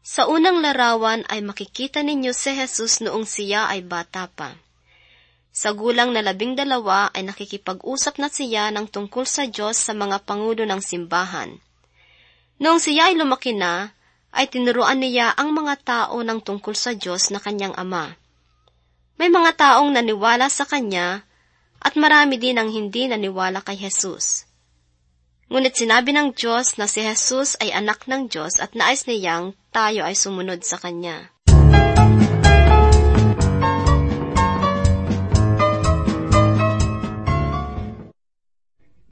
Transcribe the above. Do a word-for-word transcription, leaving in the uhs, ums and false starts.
Sa unang larawan ay makikita ninyo si Jesus noong siya ay bata pa. Sa gulang na labing dalawa ay nakikipag-usap na siya ng tungkol sa Diyos sa mga pangulo ng simbahan. Noong siya ay lumaki na, ay tinuruan niya ang mga tao ng tungkol sa Diyos na kanyang Ama. May mga taong naniwala sa kanya at marami din ang hindi naniwala kay Jesus. Ngunit sinabi ng Diyos na si Jesus ay anak ng Diyos at nais niyang tayo ay sumunod sa kanya.